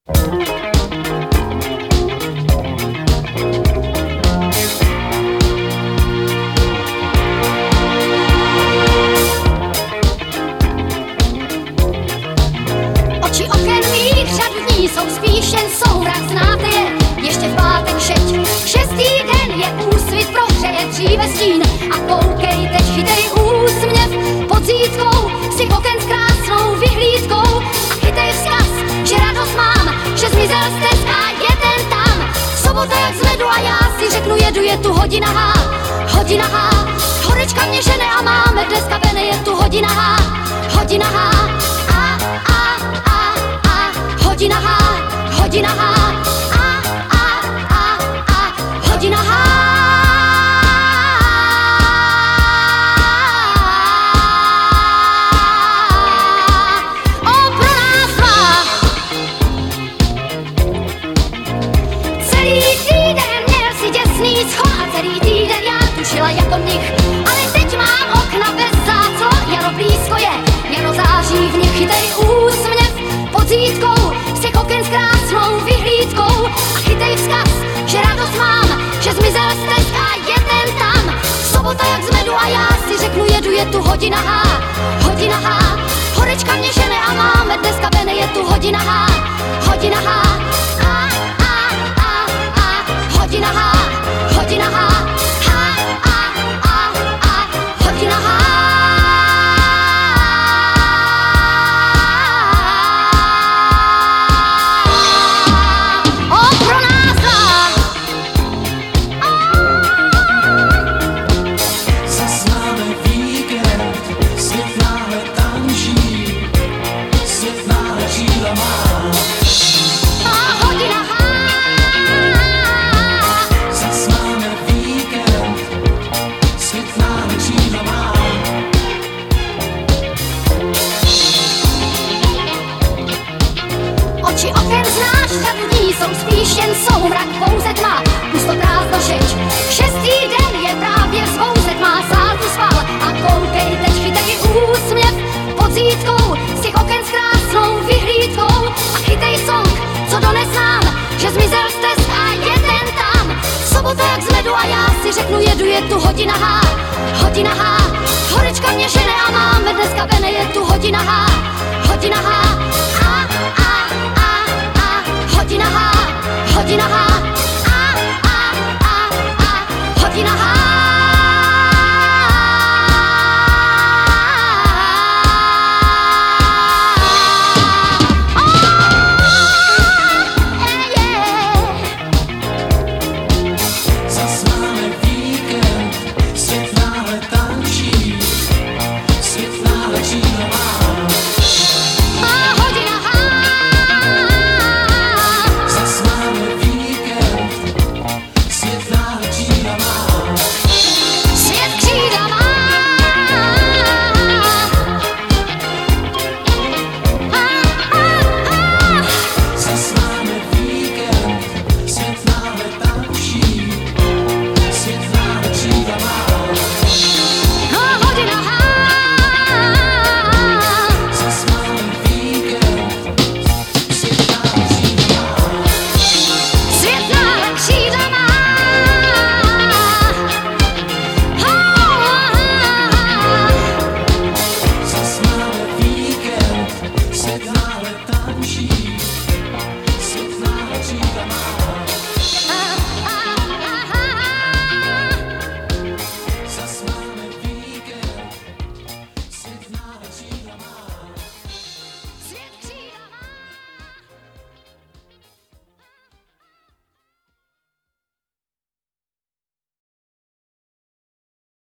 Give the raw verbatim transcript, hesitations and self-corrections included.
Oči oken mých řadu dní jsou spíš jen soumrak, znáte je, ještě v pátek šeť. Šestý den je úsvit, prohřeje dříve stín. A koukej, teď chytej úsměv pod zítkou z těch oken s krásnou vyhlídkou. A chytej vzkaz, že radost mám, že zmizel stres a je ten tam. Sobota jak z ledu a já si řeknu jedu, je tu hodina H, hodina H. Horečka mě žene a máme dneska vene, je tu hodina H, hodina H. A, a, a, a, hodina H, hodina H. A, a, a, a, hodina H. O, pro nás dva. Celý týden měl si děsný schod a celý týden já tušila jako mnich. Ale teď mám okna bez záclo, jaro blízko je, jaro září v nich. Chytej úsměv pod zítkou z těch oken s krásnou vyhlídkou. A chytej vzkaz, že radost mám, že zmizel stres a je ten tam. Sobota jak z medu a já si řeknu jedu, je tu hodina H, hodina H. Horečka mě žene a máme dneska vene, je tu hodina H, hodina H. A, a, a, a, hodina H, hodina H. A, a, a, a, hodina H. O, pro nás dva. Zas máme víkend, svět náhle tančí, svět náhle křídla má. A hodina H. Zas máme víkend, svět náhle křídla má. Oči oken znáš, řadu dní jsou spíš jen soumrak, pouze tma, pusto prázdno šeť. Šestý den je právě zvouze tma, sál tu spal a koukej, teď chytej úsměv pod zítkou z těch oken s krásnou vyhlídkou. A chytej song, co dones nám, že zmizel stres a je ten tam. Sobota jak z ledu a já si řeknu jedu, je tu hodina H, hodina H. Horečka mě žene a máme dneska vene, je tu hodina H, hodina H. A, a,